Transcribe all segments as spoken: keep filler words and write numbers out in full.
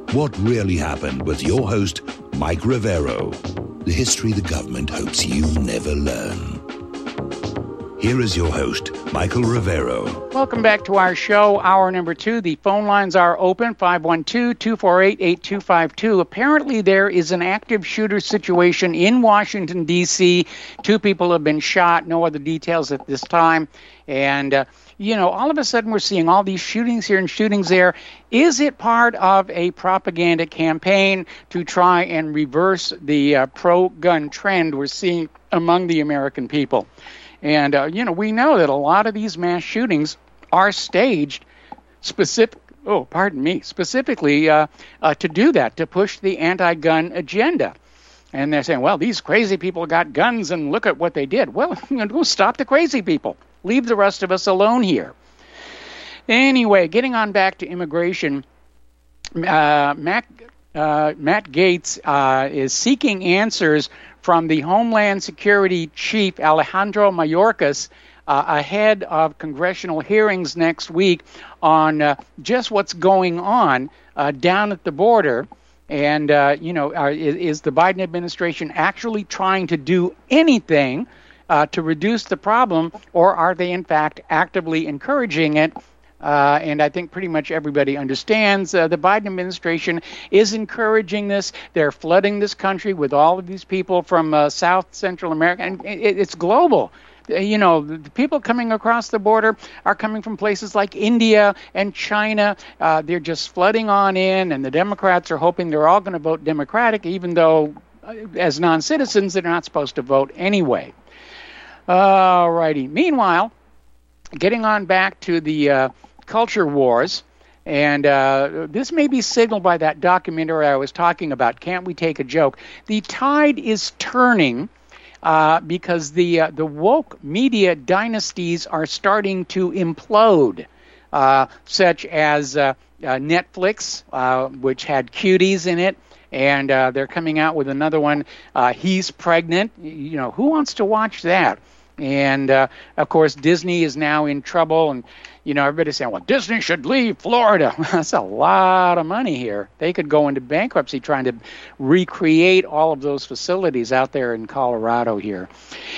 What Really Happened with your host, Mike Rivero. The history the government hopes you'll never learn. Here is your host, Michael Rivero. Welcome back to our show, hour number two. The phone lines are open, five one two, two four eight, eight two five two. Apparently there is an active shooter situation in Washington, D C Two people have been shot, no other details at this time. And, uh, you know, all of a sudden we're seeing all these shootings here and shootings there. Is it part of a propaganda campaign to try and reverse the uh, pro-gun trend we're seeing among the American people? And, uh, you know, we know that a lot of these mass shootings are staged specific, oh, pardon me, specifically uh, uh, to do that, to push the anti-gun agenda. And they're saying, well, these crazy people got guns and look at what they did. Well, you know, stop the crazy people. Leave the rest of us alone here. Anyway, getting on back to immigration, uh, Matt, uh, Matt Gaetz uh, is seeking answers from the Homeland Security Chief, Alejandro Mayorkas, uh, ahead of congressional hearings next week on uh, just what's going on uh, down at the border. And, uh, you know, are, is, is the Biden administration actually trying to do anything uh, to reduce the problem, or are they, in fact, actively encouraging it? Uh, and I think pretty much everybody understands uh, the Biden administration is encouraging this. They're flooding this country with all of these people from uh, South Central America, and it, it's global. You know, the people coming across the border are coming from places like India and China. Uh, they're just flooding on in, and the Democrats are hoping they're all going to vote Democratic, even though uh, as non-citizens they're not supposed to vote anyway. All righty. Meanwhile, getting on back to the uh, culture wars, and uh, this may be signaled by that documentary I was talking about, Can't We Take a Joke? The tide is turning uh, because the uh, the woke media dynasties are starting to implode, uh, such as uh, uh, Netflix, uh, which had cuties in it, and uh, they're coming out with another one, uh, He's Pregnant. You know, who wants to watch that? And, uh, of course, Disney is now in trouble, and, you know, everybody's saying, well, Disney should leave Florida. That's a lot of money here. They could go into bankruptcy trying to recreate all of those facilities out there in Colorado here.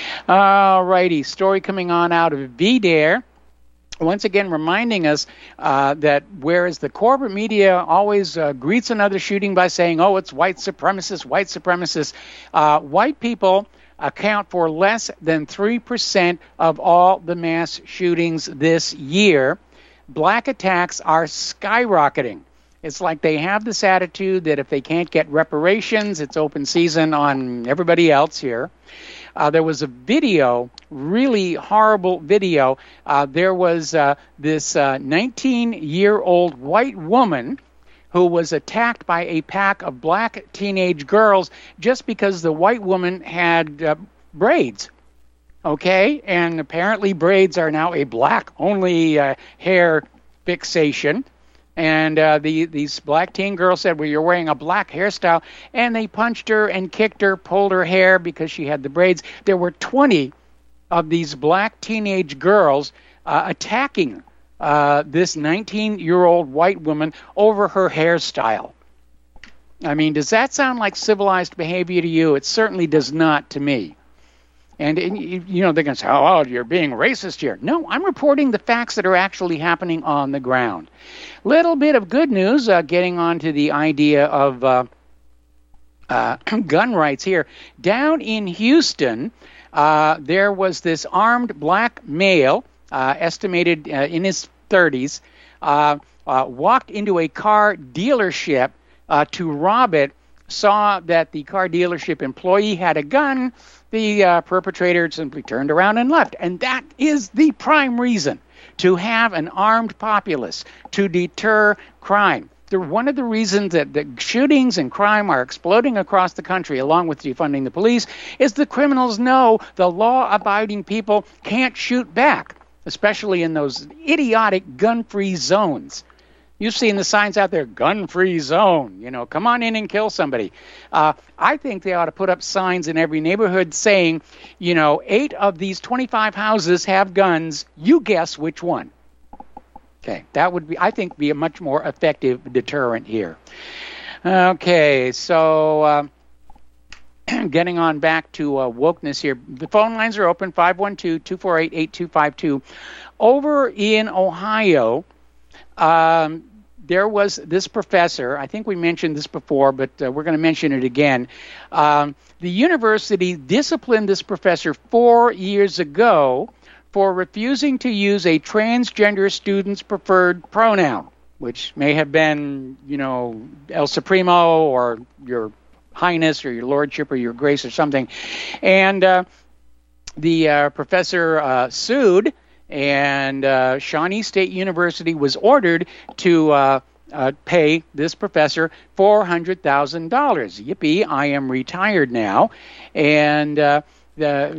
All righty, story coming on out of V DARE. Once again, reminding us uh, that whereas the corporate media always uh, greets another shooting by saying, oh, it's white supremacists, white supremacists, uh, white people account for less than three percent of all the mass shootings this year. Black attacks are skyrocketing. It's like they have this attitude that if they can't get reparations, it's open season on everybody else here. Uh, there was a video, really horrible video. Uh, there was uh, this uh, nineteen-year-old white woman who was attacked by a pack of black teenage girls just because the white woman had uh, braids. Okay? And apparently braids are now a black-only uh, hair fixation. And uh, the these black teen girls said, well, you're wearing a black hairstyle. And they punched her and kicked her, pulled her hair because she had the braids. There were twenty of these black teenage girls uh, attacking uh, this nineteen-year-old white woman over her hairstyle. I mean, does that sound like civilized behavior to you? It certainly does not to me. And, you know, they're going to say, oh, you're being racist here. No, I'm reporting the facts that are actually happening on the ground. Little bit of good news, uh, getting on to the idea of uh, uh, gun rights here. Down in Houston, uh, there was this armed black male, uh, estimated uh, in his thirties, uh, uh, walked into a car dealership uh, to rob it, saw that the car dealership employee had a gun. The uh, perpetrator simply turned around and left. And that is the prime reason to have an armed populace, to deter crime. They're one of the reasons that the shootings and crime are exploding across the country, along with defunding the police, is the criminals know the law-abiding people can't shoot back, especially in those idiotic gun-free zones. You've seen the signs out there, gun-free zone, you know, come on in and kill somebody. Uh, I think they ought to put up signs in every neighborhood saying, you know, eight of these twenty-five houses have guns. You guess which one. Okay, that would be, I think, be a much more effective deterrent here. Okay, so uh, getting on back to uh, wokeness here. The phone lines are open, five one two, two four eight, eight two five two. Over in Ohio, um, there was this professor, I think we mentioned this before, but uh, we're going to mention it again. Um, the university disciplined this professor four years ago for refusing to use a transgender student's preferred pronoun, which may have been, you know, El Supremo or your Highness or your Lordship or your Grace or something. And uh, the uh, professor uh, sued, and uh, Shawnee State University was ordered to uh, uh, pay this professor four hundred thousand dollars. Yippee, I am retired now. And uh, the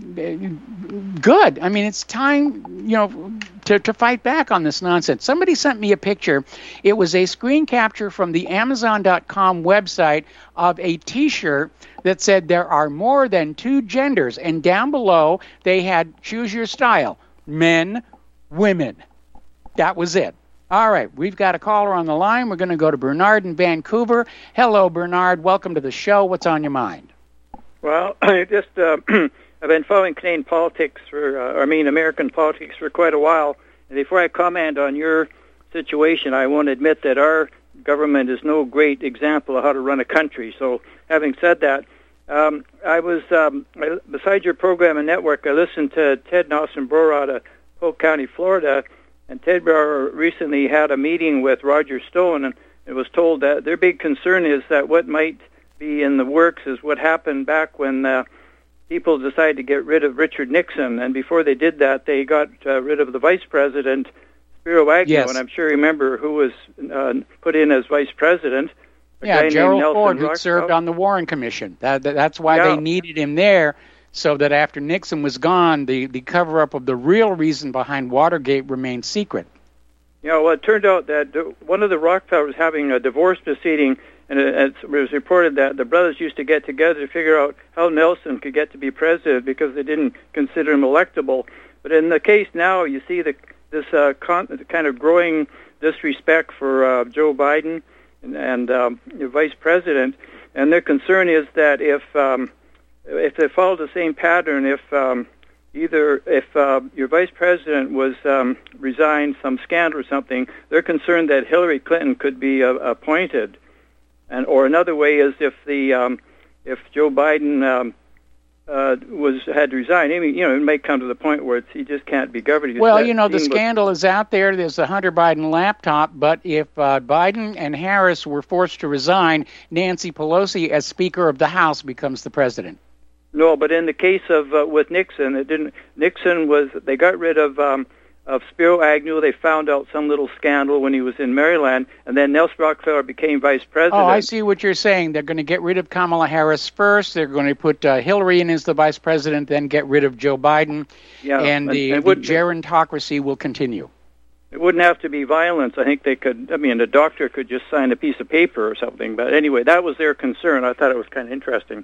good. I mean, it's time, you know, to, to fight back on this nonsense. Somebody sent me a picture. It was a screen capture from the Amazon dot com website of a T-shirt that said there are more than two genders. And down below, they had choose your style. Men, women. That was it. All right, we've got a caller on the line. We're going to go to Bernard in Vancouver. Hello, Bernard. Welcome to the show. What's on your mind? Well, I just uh, I've been following Canadian politics for, uh, I mean, American politics for quite a while. And before I comment on your situation, I want to admit that our government is no great example of how to run a country. So, having said that, um, I was um, I, beside your program and network, I listened to Ted Nosson-Brewer out of Polk County, Florida, and Ted Brewer recently had a meeting with Roger Stone, and it was told that their big concern is that what might be in the works is what happened back when uh, people decided to get rid of Richard Nixon, and before they did that, they got uh, rid of the vice president, Spiro Agnew, yes. And I'm sure you remember who was uh, put in as vice president. Yeah, Gerald Ford, who served on the Warren Commission. That, that, that's why yeah. they needed him there, so that after Nixon was gone, the, the cover-up of the real reason behind Watergate remained secret. Yeah, well, it turned out that one of the Rockefellers was having a divorce proceeding, and it was reported that the brothers used to get together to figure out how Nelson could get to be president because they didn't consider him electable. But in the case now, you see the, this uh, con- kind of growing disrespect for uh, Joe Biden and, and um, the vice president, and their concern is that if um, if they follow the same pattern, if um, either if uh, your vice president was um, resigned, some scandal or something, they're concerned that Hillary Clinton could be uh, appointed. And or another way is if the um, if Joe Biden um, uh, was had to resign, I mean, you know, it may come to the point where it's, he just can't be governed. Well, you know, the scandal is out there. There's the Hunter Biden laptop, but if uh, Biden and Harris were forced to resign, Nancy Pelosi, as Speaker of the House, becomes the president. No, but in the case of uh, with Nixon, it didn't. Nixon was they got rid of. Um, Of Spiro Agnew, they found out some little scandal when he was in Maryland, and then Nelson Rockefeller became vice president. Oh, I see what you're saying. They're going to get rid of Kamala Harris first. They're going to put uh, Hillary in as the vice president, then get rid of Joe Biden, yeah, and the, and, and the gerontocracy will continue. It wouldn't have to be violence. I think they could. I mean, a doctor could just sign a piece of paper or something. But anyway, that was their concern. I thought it was kind of interesting.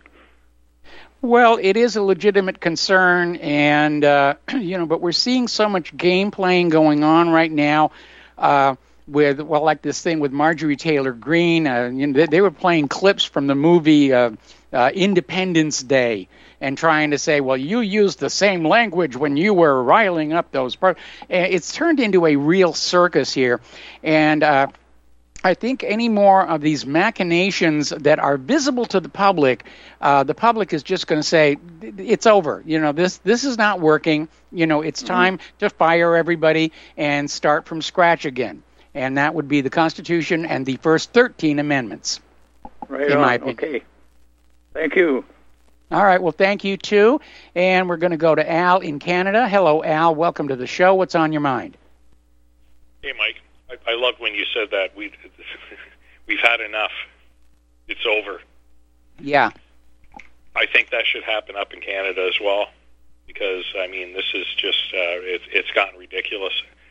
Well, it is a legitimate concern, and uh, you know, but we're seeing so much game playing going on right now. Uh, with well, like this thing with Marjorie Taylor Greene. Uh, you know, they, they were playing clips from the movie uh, uh, Independence Day and trying to say, well, you used the same language when you were riling up those. Pro-. It's turned into a real circus here, and. Uh, I think any more of these machinations that are visible to the public, uh, the public is just going to say, it's over. You know, this this is not working. You know, it's time mm-hmm. to fire everybody and start from scratch again. And that would be the Constitution and the first thirteen amendments, right in on. my opinion. Okay. Thank you. All right. Well, thank you, too. And we're going to go to Al in Canada. Hello, Al. Welcome to the show. What's on your mind? Hey, Mike. I, I love when you said that. We, we've had enough. It's over. Yeah. I think that should happen up in Canada as well, because, I mean, this is just, uh, it, it's gotten ridiculous.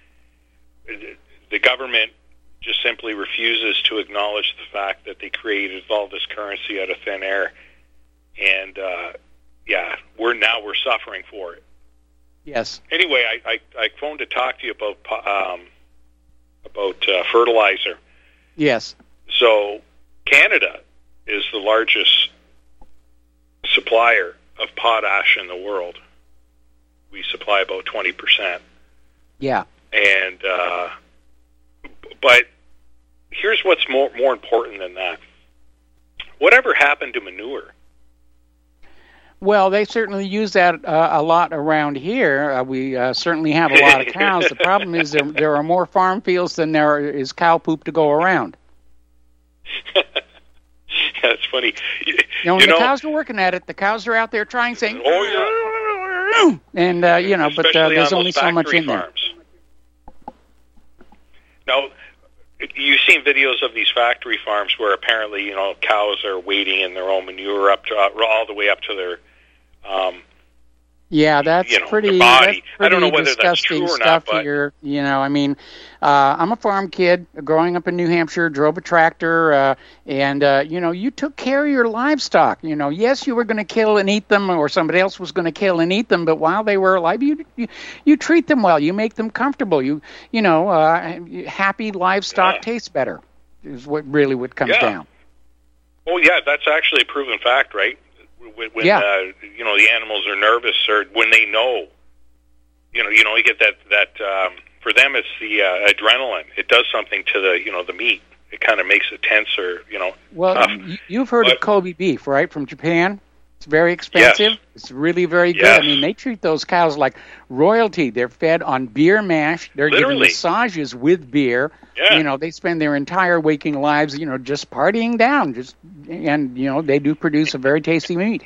The government just simply refuses to acknowledge the fact that they created all this currency out of thin air. And, uh, yeah, we're now we're suffering for it. Yes. Anyway, I, I, I phoned to talk to you about um, about uh, fertilizer. Yes. So Canada is the largest supplier of potash in the world. We supply about twenty percent. Yeah. And, uh, but here's what's more, more important than that. Whatever happened to manure? Well, they certainly use that uh, a lot around here. Uh, we uh, certainly have a lot of cows. The problem is there, there are more farm fields than there is cow poop to go around. That's funny. You, you know, you the know, cows are working at it. The cows are out there trying, saying, "Oh yeah," and uh, you know, but uh, there's only so much in there. Farms. Now, you've seen videos of these factory farms where apparently, you know, cows are wading in their own manure up to, all the way up to their, um, yeah, that's you know, pretty. body. That's pretty I don't know whether disgusting that's true or stuff not, but here. You know, I mean, uh, I'm a farm kid, growing up in New Hampshire. Drove a tractor, uh, and uh, you know, you took care of your livestock. You know, yes, you were going to kill and eat them, or somebody else was going to kill and eat them. But while they were alive, you you, you treat them well. You make them comfortable. You you know, uh, happy livestock yeah. tastes better. Is what really what comes yeah. down. Oh yeah, that's actually a proven fact, right? When, when yeah. uh, you know, the animals are nervous, or when they know, you know, you know, you get that that um, for them it's the uh, adrenaline. It does something to the you know the meat. It kind of makes it tense, or you know. Well, tough. you've heard but, of Kobe beef, right? From Japan. It's very expensive. Yes. It's really very good. Yes. I mean, they treat those cows like royalty. They're fed on beer mash. They're Literally. given massages with beer. Yeah. You know, they spend their entire waking lives, you know, just partying down. Just and you know, they do produce a very tasty meat.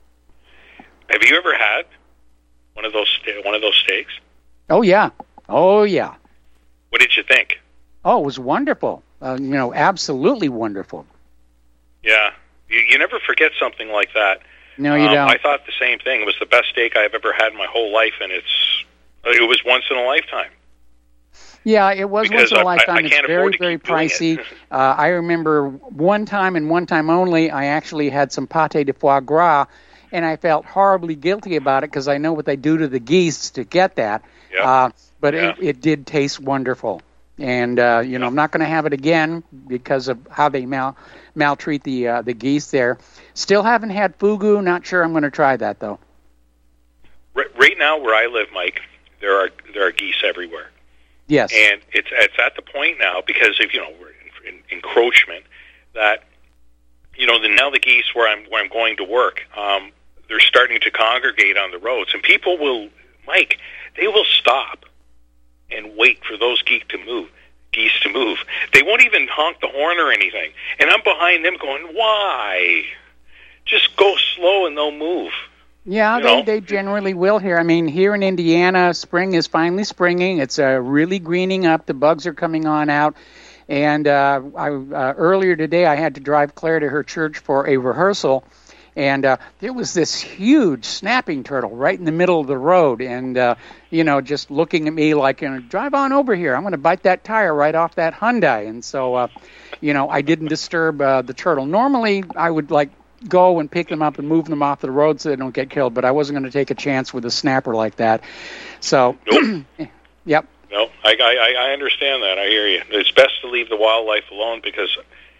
Have you ever had one of those sta- one of those steaks? Oh yeah, oh yeah. What did you think? Oh, it was wonderful. Uh, you know, absolutely wonderful. Yeah, you, you never forget something like that. No, you um, don't. I thought the same thing. It was the best steak I've ever had in my whole life, and it's it was once in a lifetime. Yeah, it was Because once in a I- lifetime. I- I it's can't very, afford to very keep doing pricey. it. uh, I remember one time and one time only, I actually had some pâté de foie gras, and I felt horribly guilty about it because I know what they do to the geese to get that. Yep. Uh, but Yeah. it, it did taste wonderful. And, uh, you know, I'm not going to have it again because of how they mal- maltreat the uh, the geese there. Still haven't had fugu. Not sure I'm going to try that, though. Right, right now, where I live, Mike, there are there are geese everywhere. Yes. And it's it's at the point now, because of, you know, we're in, in encroachment, that, you know, the, now the geese where I'm where I'm going to work, um, they're starting to congregate on the roads, and people will, Mike, they will stop and wait for those geese to move. Geese to move. They won't even honk the horn or anything, and I'm behind them going, "Why? Just go slow and they'll move." Yeah, You they, know? they generally will here. I mean, here in Indiana, spring is finally springing. It's uh, really greening up. The bugs are coming on out. And uh, I, uh, earlier today, I had to drive Claire to her church for a rehearsal. And uh, there was this huge snapping turtle right in the middle of the road. And, uh, you know, just looking at me like, you know, drive on over here. I'm going to bite that tire right off that Hyundai. And so, uh, you know, I didn't disturb uh, the turtle. Normally, I would, like, go and pick them up and move them off the road so they don't get killed, but I wasn't going to take a chance with a snapper like that. So, Nope. Yep. No, I, I, I understand that. I hear you. It's best to leave the wildlife alone, because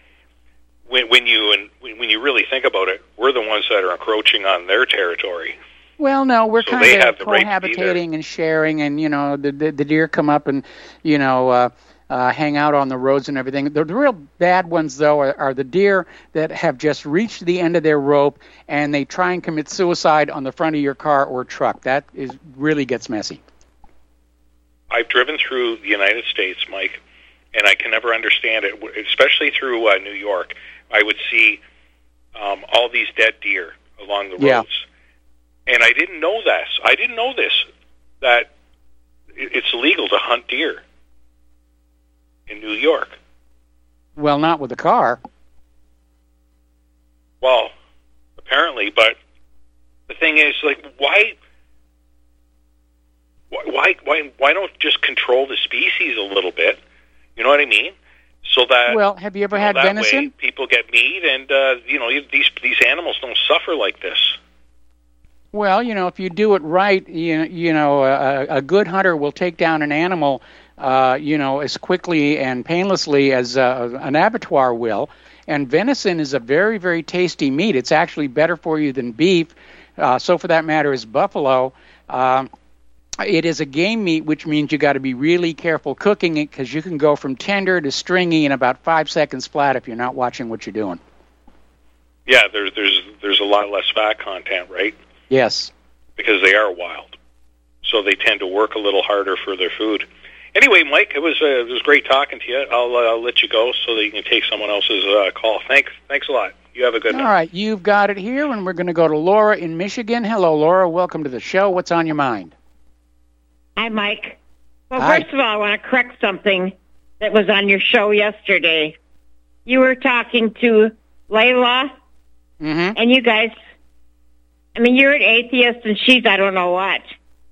when, when you and when you really think about it, we're the ones that are encroaching on their territory. Well, no, we're So kind they of have the right to be there. cohabitating and sharing, and, you know, the, the, the deer come up and, you know, uh, uh, hang out on the roads and everything. The, the real bad ones, though, are, are the deer that have just reached the end of their rope and they try and commit suicide on the front of your car or truck. That is really gets messy. I've driven through the United States, Mike, and I can never understand it, especially through uh, New York. I would see um, all these dead deer along the roads. Yeah. And I didn't know this. I didn't know this, that it's illegal to hunt deer in New York. Well, not with a car. Well, apparently, but the thing is, like, why, why, why, why don't just control the species a little bit? You know what I mean? So that Well, have you ever you know, had that venison? way people get meat, and uh, you know these these animals don't suffer like this. Well, you know, if you do it right, you, you know, a, a good hunter will take down an animal, uh, you know, as quickly and painlessly as uh, an abattoir will. And venison is a very, very tasty meat. It's actually better for you than beef. Uh, so for that matter is buffalo. Um, it is a game meat, which means you got to be really careful cooking it because you can go from tender to stringy in about five seconds flat if you're not watching what you're doing. Yeah, there's there's there's a lot less fat content, right? Yes. Because they are wild, so they tend to work a little harder for their food. Anyway, Mike, it was uh, it was great talking to you. I'll uh, I'll let you go so that you can take someone else's uh, call. Thanks, thanks a lot. You have a good night. All right, you've got it here, and we're going to go to Laura in Michigan. Hello, Laura. Welcome to the show. What's on your mind? Hi, Mike. Well, Hi. First of all, I want to correct something that was on your show yesterday. You were talking to Layla, Mm-hmm. and you guys, I mean, you're an atheist, and she's I don't know what.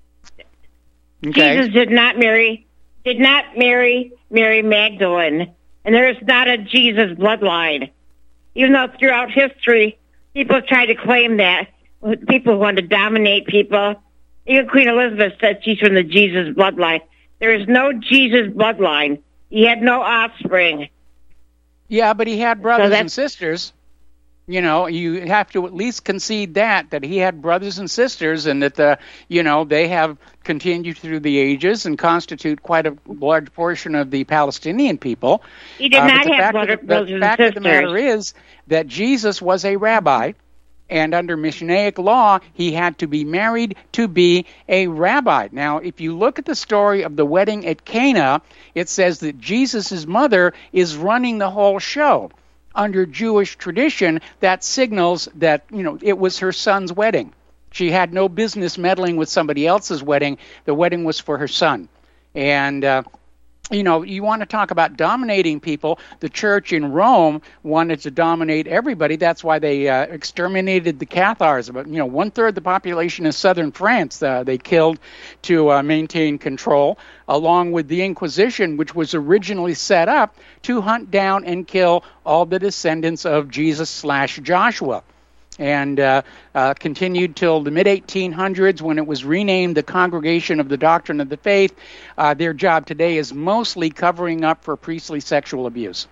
Okay. Jesus did not marry, did not marry Mary Magdalene, and there is not a Jesus bloodline. Even though throughout history, people tried to claim that, people who wanted to dominate people. Even Queen Elizabeth said she's from the Jesus bloodline. There is no Jesus bloodline. He had no offspring. Yeah, but he had brothers that's- and sisters. You know, you have to at least concede that, that he had brothers and sisters and that, the, you know, they have continued through the ages and constitute quite a large portion of the Palestinian people. He did Uh, not but the have fact brother, of the, brothers the and fact sisters. of the matter is that Jesus was a rabbi, and under Mishnaic law, he had to be married to be a rabbi. Now, if you look at the story of the wedding at Cana, it says that Jesus' mother is running the whole show. Under Jewish tradition, that signals that, you know, it was her son's wedding. She had no business meddling with somebody else's wedding. The wedding was for her son. And, uh, you know, you want to talk about dominating people. The church in Rome wanted to dominate everybody. That's why they uh, exterminated the Cathars. About, you know, one-third of the population of southern France uh, they killed to uh, maintain control, along with the Inquisition, which was originally set up to hunt down and kill all the descendants of Jesus slash Joshua. And uh, uh, continued till the mid eighteen hundreds when it was renamed the Congregation of the Doctrine of the Faith. Uh, their job today is mostly covering up for priestly sexual abuse.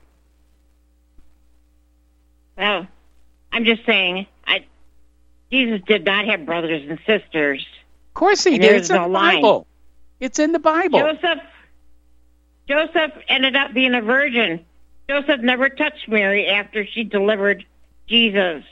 Well, I'm just saying, I, Jesus did not have brothers and sisters. Of course he And did. there's It's in no the line. Bible. It's in the Bible. Joseph, Joseph ended up being a virgin. Joseph never touched Mary after she delivered Jesus.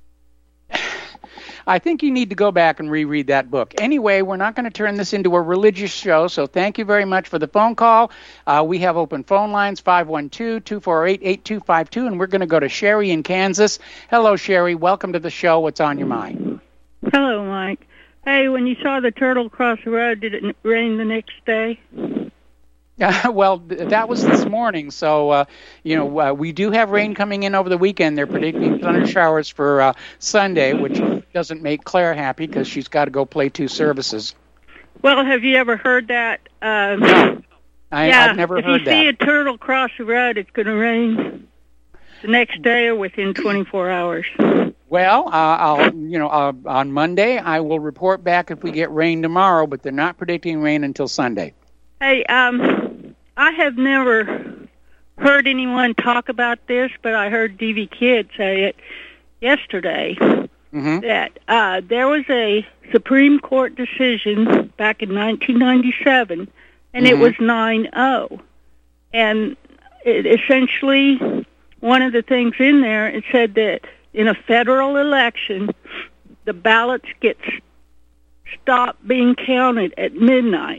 I think you need to go back and reread that book. Anyway, we're not going to turn this into a religious show, so thank you very much for the phone call. Uh, we have open phone lines, five one two, two four eight, eight two five two, and we're going to go to Sherry in Kansas. Hello, Sherry. Welcome to the show. What's on your mind? Hello, Mike. Hey, when you saw the turtle cross the road, did it rain the next day? Uh, well, th- that was this morning, so, uh, you know, uh, we do have rain coming in over the weekend. They're predicting thunder showers for uh, Sunday, which doesn't make Claire happy because she's got to go play two services. Well, have you ever heard that? Um, No, I, yeah, I've never if heard you see that. a turtle cross the road, it's going to rain the next day or within twenty-four hours. Well, uh, I'll, you know, uh, on Monday, I will report back if we get rain tomorrow, but they're not predicting rain until Sunday. Hey, um, I have never heard anyone talk about this, but I heard D V Kidd say it yesterday, Mm-hmm. that uh, there was a Supreme Court decision back in nineteen ninety-seven, and Mhm. it was nine oh. And it essentially, one of the things in there, it said that in a federal election, the ballots get s- stopped being counted at midnight.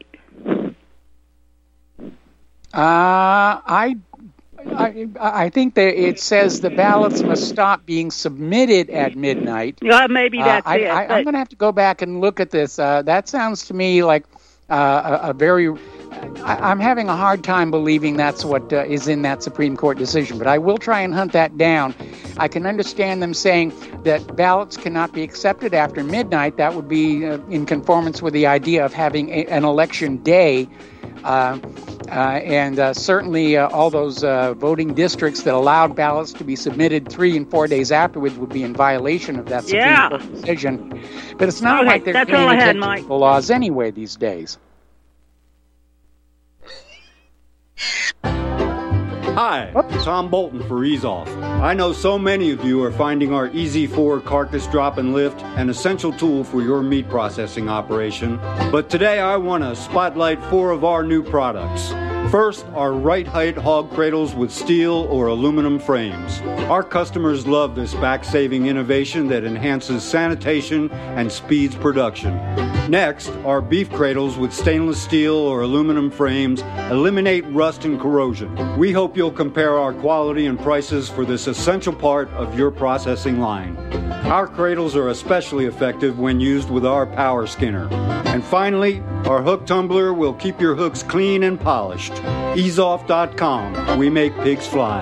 Uh, I, I, I think that it says the ballots must stop being submitted at midnight. Well, maybe that's uh, I, it. I, but- I'm going to have to go back and look at this. Uh, that sounds to me like uh, a, a very. I, I'm having a hard time believing that's what uh, is in that Supreme Court decision, but I will try and hunt that down. I can understand them saying that ballots cannot be accepted after midnight. That would be uh, in conformance with the idea of having a, an election day. Uh, uh, and uh, certainly uh, all those uh, voting districts that allowed ballots to be submitted three and four days afterwards would be in violation of that Supreme Yeah. Court decision. But it's not Okay, like they're that's paying all I had, attention Mike. to the laws anyway these days. Hi, Tom Bolton for Ease Off. I know so many of you are finding our Easy four carcass drop and lift an essential tool for your meat processing operation. But today I want to spotlight four of our new products. First, our right height hog cradles with steel or aluminum frames. Our customers love this back-saving innovation that enhances sanitation and speeds production. Next, our beef cradles with stainless steel or aluminum frames eliminate rust and corrosion. We hope you'll compare our quality and prices for this essential part of your processing line. Our cradles are especially effective when used with our power skinner. And finally, our hook tumbler will keep your hooks clean and polished. ease off dot com. We make pigs fly.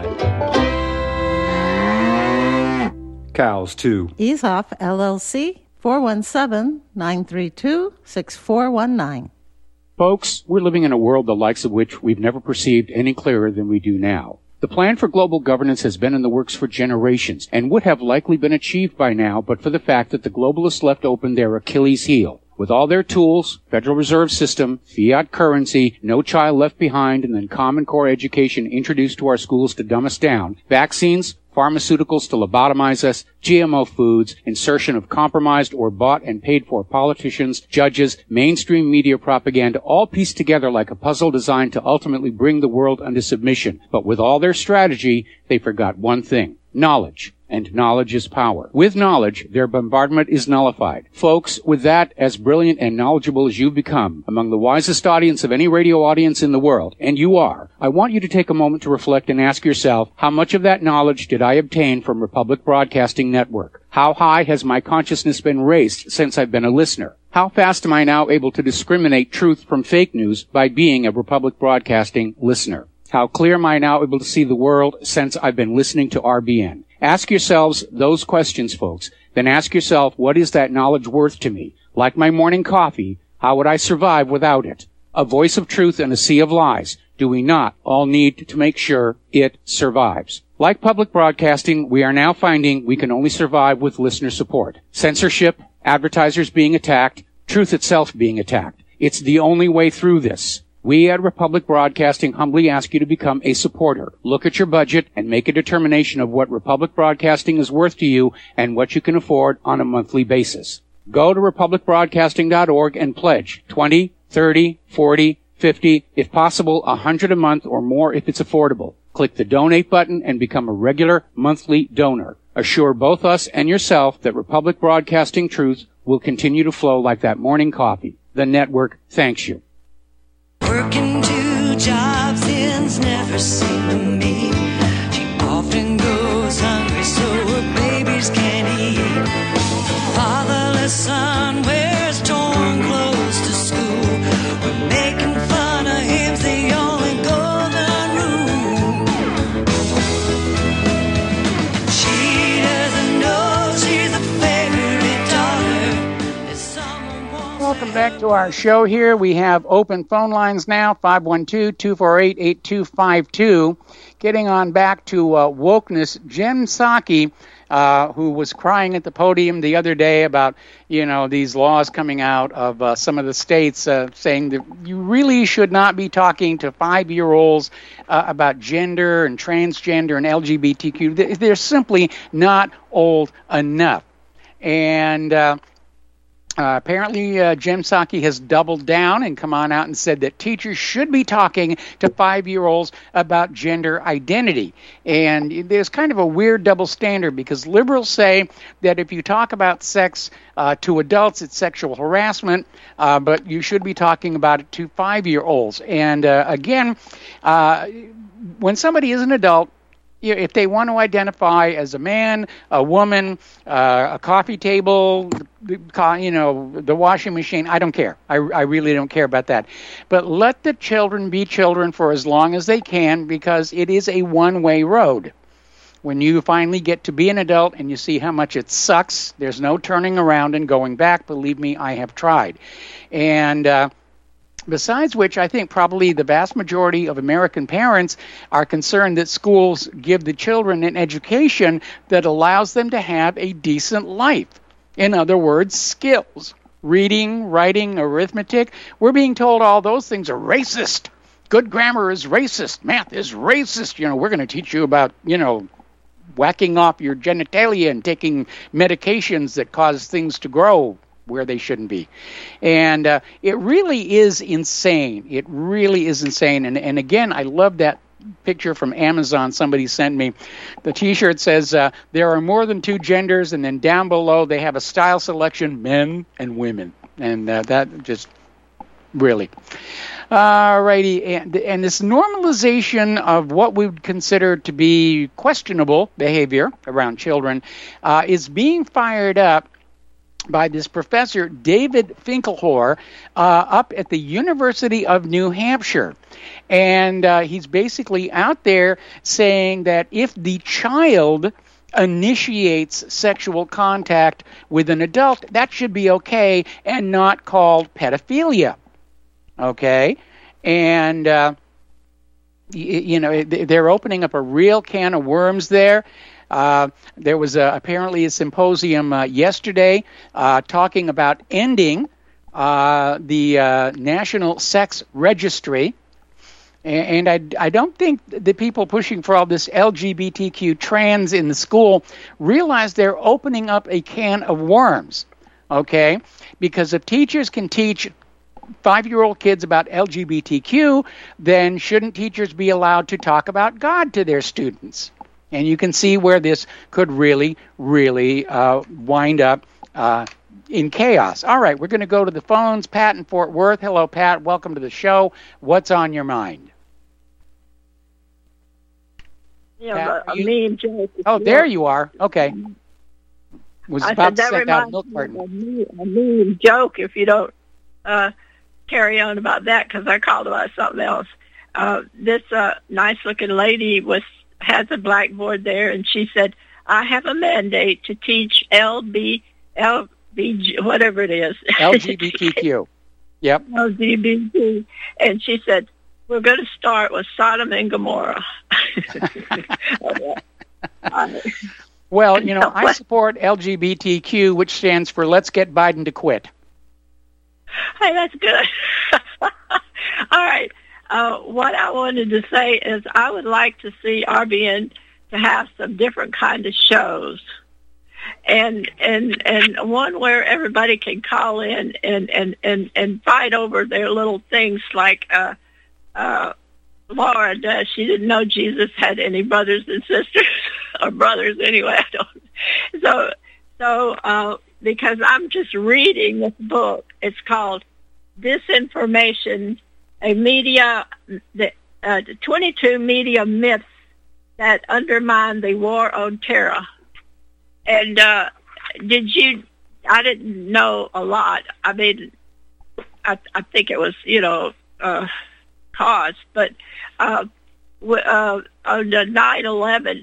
Cows, too. Ease Off, L L C, four one seven, nine three two, six four one nine. Folks, we're living in a world the likes of which we've never perceived any clearer than we do now. The plan for global governance has been in the works for generations and would have likely been achieved by now but for the fact that the globalists left open their Achilles heel. With all their tools, Federal Reserve System, fiat currency, no child left behind, and then Common Core education introduced to our schools to dumb us down, vaccines, pharmaceuticals to lobotomize us, G M O foods, insertion of compromised or bought and paid for politicians, judges, mainstream media propaganda, all pieced together like a puzzle designed to ultimately bring the world under submission. But with all their strategy, they forgot one thing: knowledge. And knowledge is power. With knowledge, their bombardment is nullified. Folks, with that, as brilliant and knowledgeable as you've become, among the wisest audience of any radio audience in the world, and you are, I want you to take a moment to reflect and ask yourself, how much of that knowledge did I obtain from Republic Broadcasting Network? How high has my consciousness been raised since I've been a listener? How fast am I now able to discriminate truth from fake news by being a Republic Broadcasting listener? How clear am I now able to see the world since I've been listening to R B N? Ask yourselves those questions, folks. Then ask yourself, what is that knowledge worth to me? Like my morning coffee, how would I survive without it? A voice of truth in a sea of lies. Do we not all need to make sure it survives? Like public broadcasting, we are now finding we can only survive with listener support. Censorship, advertisers being attacked, truth itself being attacked. It's the only way through this. We at Republic Broadcasting humbly ask you to become a supporter. Look at your budget and make a determination of what Republic Broadcasting is worth to you and what you can afford on a monthly basis. Go to republic broadcasting dot org and pledge twenty, thirty, forty, fifty, if possible one hundred a month or more if it's affordable. Click the donate button and become a regular monthly donor. Assure both us and yourself that Republic Broadcasting truth will continue to flow like that morning coffee. The network thanks you. Working two jobs ends never seem to meet. She often goes hungry so her babies can't eat. Fatherless son wears torn clothes to school. We're making fun of him's the only golden rule. She doesn't know she's a favorite daughter. If someone wants Welcome back to our show here. We have open phone lines now, five one two, two four eight, eight two five two. Getting on back to uh, wokeness, Jen Psaki, uh, who was crying at the podium the other day about, you know, these laws coming out of uh, some of the states uh, saying that you really should not be talking to five-year-olds uh, about gender and transgender and L G B T Q. They're simply not old enough. And Uh, Uh, apparently, uh, Jen Psaki has doubled down and come on out and said that teachers should be talking to five-year-olds about gender identity. And there's kind of a weird double standard because liberals say that if you talk about sex uh, to adults, it's sexual harassment, uh, but you should be talking about it to five-year-olds. And uh, again, uh, when somebody is an adult, if they want to identify as a man, a woman, uh, a coffee table, you know, the washing machine, I don't care. I, I really don't care about that. But let the children be children for as long as they can because it is a one-way road. When you finally get to be an adult and you see how much it sucks, there's no turning around and going back. Believe me, I have tried. And uh Besides which, I think probably the vast majority of American parents are concerned that schools give the children an education that allows them to have a decent life. In other words, skills. Reading, writing, arithmetic. We're being told all those things are racist. good grammar is racist. Math is racist. You know, we're going to teach you about, you know, whacking off your genitalia and taking medications that cause things to grow where they shouldn't be. And uh, it really is insane. It really is insane. And, and again, I love that picture from Amazon somebody sent me. The T-shirt says, uh, there are more than two genders, and then down below they have a style selection, men and women. And uh, that just really... All righty, and, and this normalization of what we would consider to be questionable behavior around children uh, is being fired up by this professor, David Finkelhor, uh, up at the University of New Hampshire. And uh, he's basically out there saying that if the child initiates sexual contact with an adult, that should be okay and not called pedophilia. Okay, and, uh, you, you know, they're opening up a real can of worms there. Uh, there was a, apparently a symposium uh, yesterday uh, talking about ending uh, the uh, National Sex Registry. And, and I, I don't think the people pushing for all this L G B T Q trans in the school realize they're opening up a can of worms, okay? Because if teachers can teach five-year-old kids about L G B T Q, then shouldn't teachers be allowed to talk about God to their students? And you can see where this could really, really uh, wind up uh, in chaos. All right, we're going to go to the phones. Pat in Fort Worth. Hello, Pat. Welcome to the show. What's on your mind? Yeah, Pat, a mean joke. Oh, there you are. Okay. Was I about said, to that set out a reminds milk me carton. of a mean, a mean joke if you don't uh, carry on about that, because I called about something else. Uh, this uh, nice-looking lady was has a blackboard there, and she said, I have a mandate to teach L B, L B, whatever it is. L G B T Q. Yep. L G B T. And she said, we're going to start with Sodom and Gomorrah. Well, you know, I support L G B T Q, which stands for Let's Get Biden to Quit. Hey, that's good. All right. Uh, what I wanted to say is I would like to see R B N to have some different kind of shows, and and and one where everybody can call in and and and, and fight over their little things like uh, uh, Laura does. She didn't know Jesus had any brothers and sisters, or brothers anyway. I don't. So so uh, because I'm just reading this book. It's called Disinformation. A media, the uh, twenty-two media myths that undermine the war on terror. And uh, did you? I didn't know a lot. I mean, I, I think it was, you know, uh, caused. But uh, uh, on the nine eleven,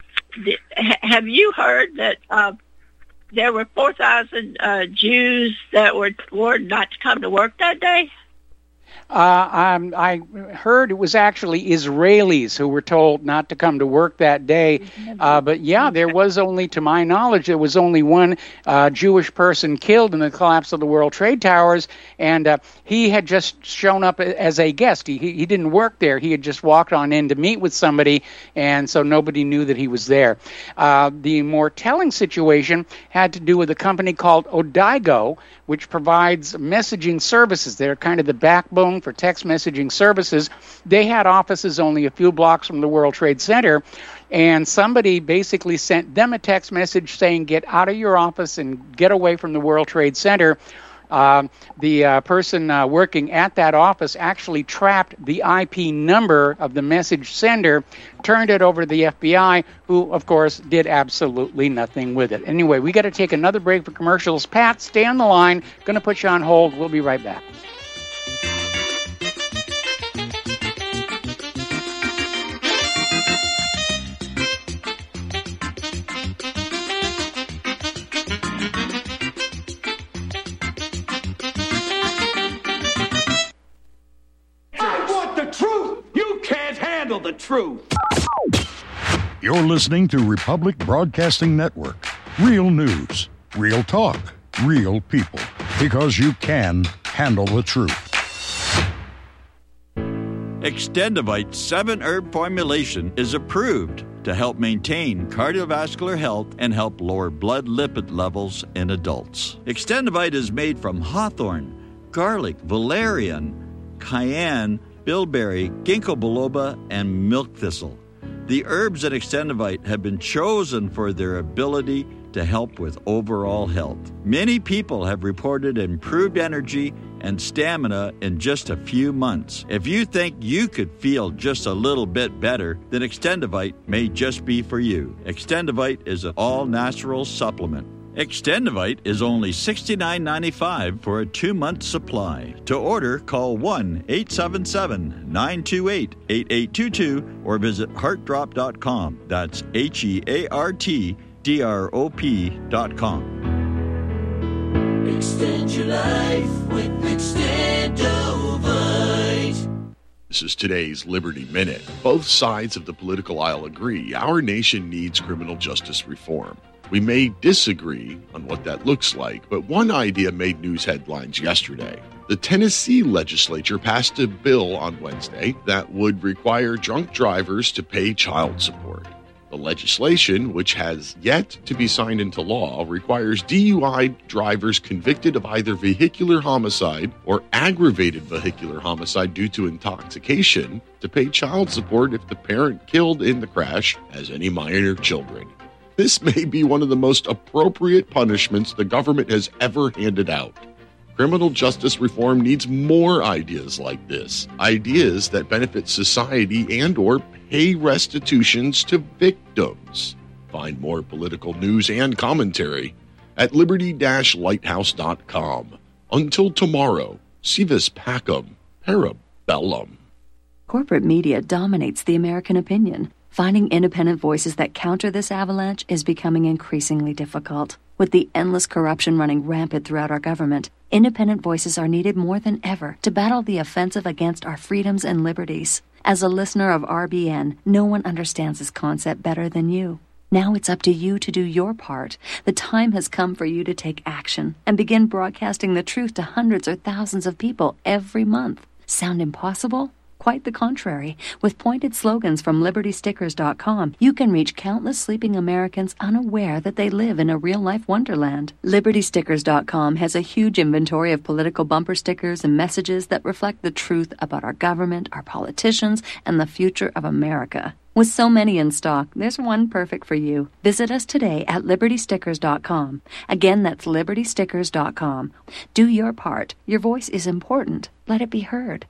have you heard that uh, there were four thousand uh, Jews that were warned not to come to work that day? Uh, um, I heard it was actually Israelis who were told not to come to work that day. Uh, but yeah, there was only, to my knowledge, there was only one uh, Jewish person killed in the collapse of the World Trade Towers, and uh, he had just shown up as a guest. He, he didn't work there. He had just walked on in to meet with somebody, and so nobody knew that he was there. Uh, the more telling situation had to do with a company called Odigo, which provides messaging services. They're kind of the backbone for text messaging services. They had offices only a few blocks from the World Trade Center, and somebody basically sent them a text message saying, get out of your office and get away from the World Trade Center. Uh, the uh, person uh, working at that office actually trapped the I P number of the message sender, turned it over to the F B I, who, of course, did absolutely nothing with it. Anyway, we got to take another break for commercials. Pat, stay on the line. Going to put you on hold. We'll be right back. The truth. You're listening to Republic Broadcasting Network. Real news, real talk, real people. Because you can handle the truth. Extendivite seven herb formulation is approved to help maintain cardiovascular health and help lower blood lipid levels in adults. Extendivite is made from hawthorn, garlic, valerian, cayenne, bilberry, ginkgo biloba, and milk thistle. The herbs in Extendivite have been chosen for their ability to help with overall health. Many people have reported improved energy and stamina in just a few months. If you think you could feel just a little bit better, then Extendivite may just be for you. Extendivite is an all-natural supplement. Extendivite is only sixty-nine ninety-five for a two-month supply. To order, call one eight seven seven, nine two eight, eight eight two two or visit heart drop dot com. That's H E A R T D R O P dot com. Extend your life with Extendovite. This is today's Liberty Minute. Both sides of the political aisle agree our nation needs criminal justice reform. We may disagree on what that looks like, but one idea made news headlines yesterday. The Tennessee legislature passed a bill on Wednesday that would require drunk drivers to pay child support. The legislation, which has yet to be signed into law, requires D U I drivers convicted of either vehicular homicide or aggravated vehicular homicide due to intoxication to pay child support if the parent killed in the crash has any minor children. This may be one of the most appropriate punishments the government has ever handed out. Criminal justice reform needs more ideas like this, ideas that benefit society and or pay restitutions to victims. Find more political news and commentary at liberty dash lighthouse dot com. Until tomorrow, si vis pacem, parabellum. Corporate media dominates the American opinion. Finding independent voices that counter this avalanche is becoming increasingly difficult. With the endless corruption running rampant throughout our government, independent voices are needed more than ever to battle the offensive against our freedoms and liberties. As a listener of R B N, no one understands this concept better than you. Now it's up to you to do your part. The time has come for you to take action and begin broadcasting the truth to hundreds or thousands of people every month. Sound impossible? Quite the contrary. With pointed slogans from liberty stickers dot com, you can reach countless sleeping Americans unaware that they live in a real-life wonderland. liberty stickers dot com has a huge inventory of political bumper stickers and messages that reflect the truth about our government, our politicians, and the future of America. With so many in stock, there's one perfect for you. Visit us today at liberty stickers dot com. Again, that's liberty stickers dot com. Do your part. Your voice is important. Let it be heard.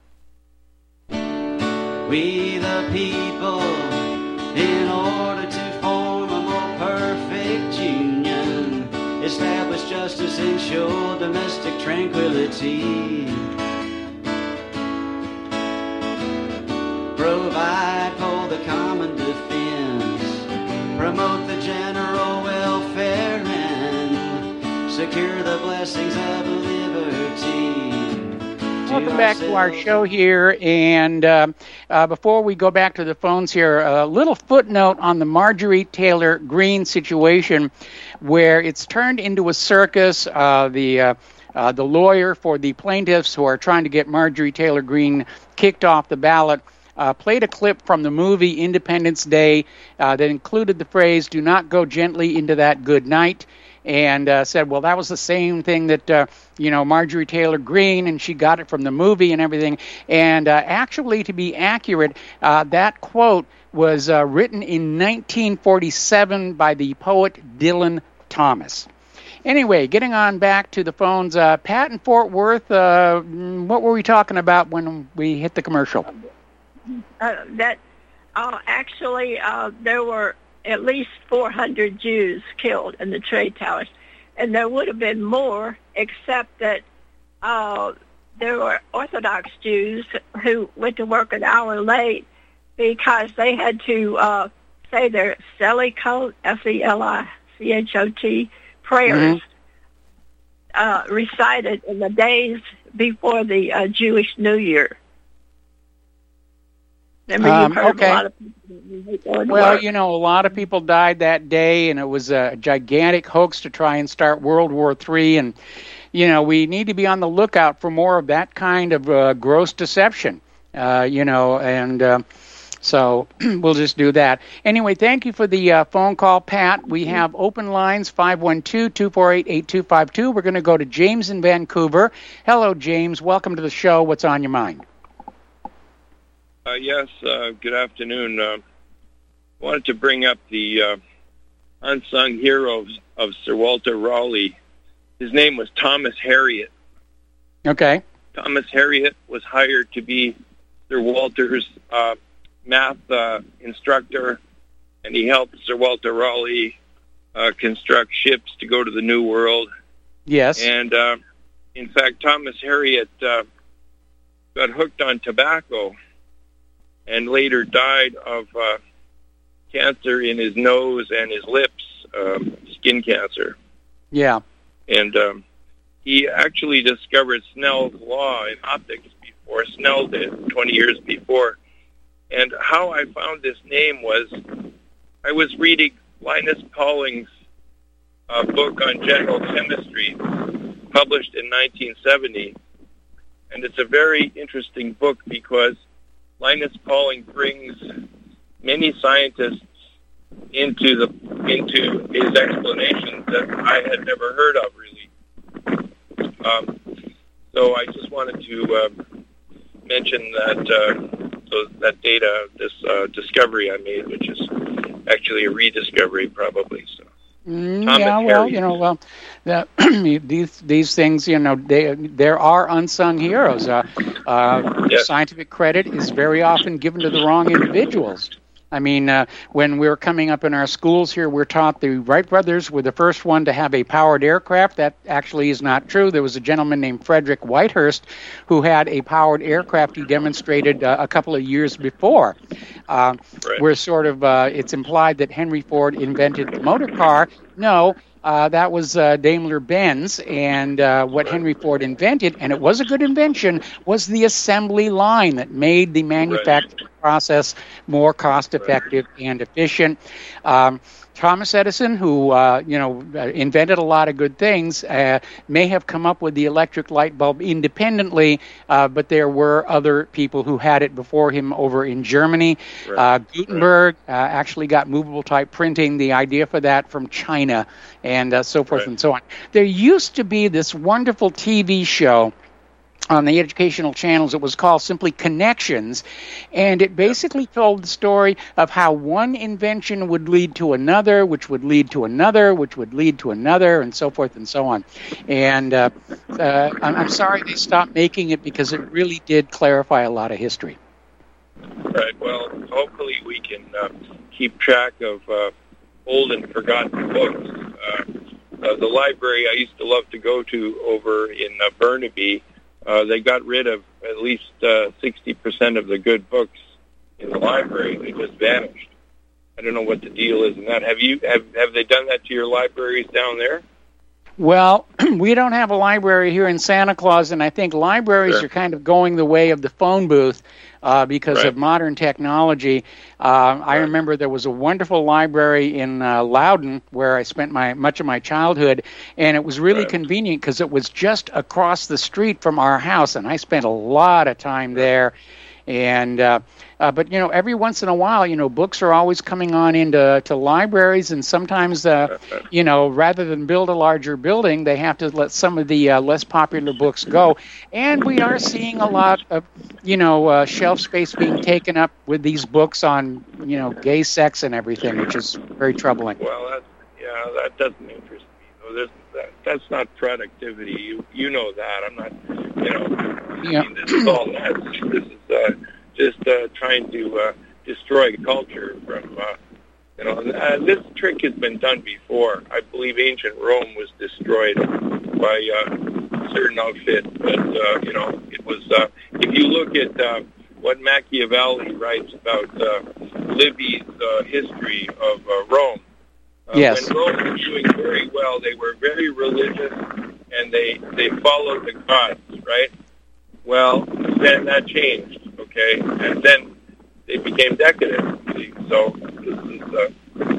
We the people, in order to form a more perfect union, establish justice, ensure domestic tranquility, provide for the common defense, promote the general welfare, and secure the blessings of liberty. Welcome back to our show here, and uh, uh, before we go back to the phones here, a little footnote on the Marjorie Taylor Greene situation, where it's turned into a circus. Uh, the uh, uh, the lawyer for the plaintiffs who are trying to get Marjorie Taylor Greene kicked off the ballot uh, played a clip from the movie Independence Day uh, that included the phrase, "Do not go gently into that good night," and uh, said, well, that was the same thing that, uh, you know, Marjorie Taylor Greene, and she got it from the movie and everything. And uh, actually, to be accurate, uh, that quote was uh, written in nineteen forty-seven by the poet Dylan Thomas. Anyway, getting on back to the phones, uh, Pat in Fort Worth, uh, what were we talking about when we hit the commercial? Uh, that uh, actually, uh, there were at least four hundred Jews killed in the trade towers. And there would have been more, except that uh, there were Orthodox Jews who went to work an hour late because they had to uh, say their Selichot, S E L I C H O T, prayers mm-hmm. uh, recited in the days before the uh, Jewish New Year. Remember, um, you've heard okay. a lot of people well, work. you know, a lot of people died that day, and it was a gigantic hoax to try and start World War Three. And, you know, we need to be on the lookout for more of that kind of uh, gross deception. Uh, you know, and uh, so we'll just do that. Anyway, thank you for the uh, phone call, Pat. We have open lines, five one two, two four eight, eight two five two. We're going to go to James in Vancouver. Hello, James. Welcome to the show. What's on your mind? Uh, yes, uh, good afternoon. Uh, I wanted to bring up the uh, unsung heroes of Sir Walter Raleigh. His name was Thomas Harriot. Okay. Thomas Harriot was hired to be Sir Walter's uh, math uh, instructor, and he helped Sir Walter Raleigh uh, construct ships to go to the New World. Yes. And, uh, in fact, Thomas Harriot uh, got hooked on tobacco and later died of uh, cancer in his nose and his lips, um, skin cancer. Yeah. And um, he actually discovered Snell's law in optics before Snell did, twenty years before. And how I found this name was I was reading Linus Pauling's uh, book on general chemistry, published in nineteen seventy. And it's a very interesting book because Linus Pauling brings many scientists into the into his explanations that I had never heard of, really. Um, so I just wanted to uh, mention that uh, so that data, this uh, discovery I made, which is actually a rediscovery, probably. So. Mm, yeah, well, Harriet. you know, well, the, these these things, you know, they, there are unsung heroes. Uh, uh, yes. Scientific credit is very often given to the wrong individuals. I mean, uh, when we were coming up in our schools here, we're taught the Wright brothers were the first one to have a powered aircraft. That actually is not true. There was a gentleman named Frederick Whitehurst who had a powered aircraft he demonstrated uh, a couple of years before. Uh, right. We're sort of, uh, it's implied that Henry Ford invented the motor car. No, uh, that was uh, Daimler-Benz, and uh, what right. Henry Ford invented, and it was a good invention, was the assembly line that made the manufacturing right. process more cost-effective right. and efficient. Um, Thomas Edison, who uh, you know invented a lot of good things, uh, may have come up with the electric light bulb independently, uh, but there were other people who had it before him over in Germany. Right. Uh, Gutenberg right. uh, actually got movable type printing, the idea for that from China, and uh, so forth right. and so on. There used to be this wonderful T V show on the educational channels. It was called simply Connections, and it basically told the story of how one invention would lead to another, which would lead to another, which would lead to another, and so forth and so on. And uh, uh, I'm, I'm sorry they stopped making it because it really did clarify a lot of history. Right. Well, hopefully we can uh, keep track of uh, old and forgotten books. Uh, uh, the library I used to love to go to over in uh, Burnaby, Uh, they got rid of at least uh, sixty percent of the good books in the library. They just vanished. I don't know what the deal is in that. Have you have have they done that to your libraries down there? Well, we don't have a library here in Santa Claus, and I think libraries sure. are kind of going the way of the phone booth uh, because right. of modern technology. Uh, right. I remember there was a wonderful library in uh, Loudon where I spent my much of my childhood, and it was really right. convenient because it was just across the street from our house, and I spent a lot of time there. And uh, uh, but you know, every once in a while, you know, books are always coming on into to libraries, and sometimes, uh, you know, rather than build a larger building, they have to let some of the uh, less popular books go. And we are seeing a lot of, you know, uh, shelf space being taken up with these books on, you know, gay sex and everything, which is very troubling. Well, that's, yeah, that doesn't interest me. So there's, that, that's not productivity. You you know that. I'm not, you know. Yeah. I mean, this is all nuts. This is uh, just uh, trying to uh, destroy culture from, uh, you know, uh, this trick has been done before. I believe ancient Rome was destroyed by uh, a certain outfit, but, uh, you know, it was, uh, if you look at uh, what Machiavelli writes about uh, Livy's uh, history of uh, Rome, uh, yes. when Rome was doing very well, they were very religious, and they, they followed the gods, right? Well, then that changed, okay, and then they became decadent. See? So this is, uh,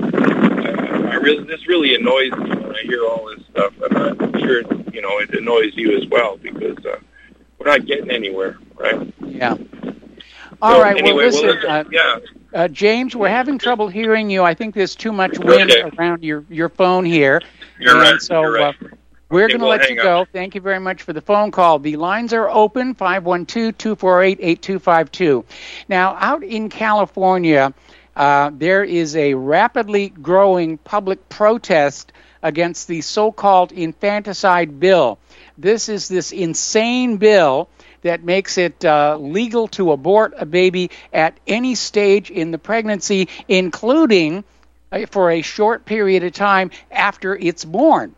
I, I really, this really annoys me when I hear all this stuff, and I'm sure you know it annoys you as well because uh, we're not getting anywhere, right? Yeah. All so right, anyway, well, listen, well, uh, yeah. uh, James, we're having trouble hearing you. I think there's too much wind Okay. around your, your phone here. You're and right, So, you're right. Uh, we're Okay, going to well, let you hang go. on. Thank you very much for the phone call. The lines are open, five one two, two four eight, eight two five two. Now, out in California, uh, there is a rapidly growing public protest against the so-called infanticide bill. This is this insane bill that makes it uh, legal to abort a baby at any stage in the pregnancy, including uh, for a short period of time after it's born.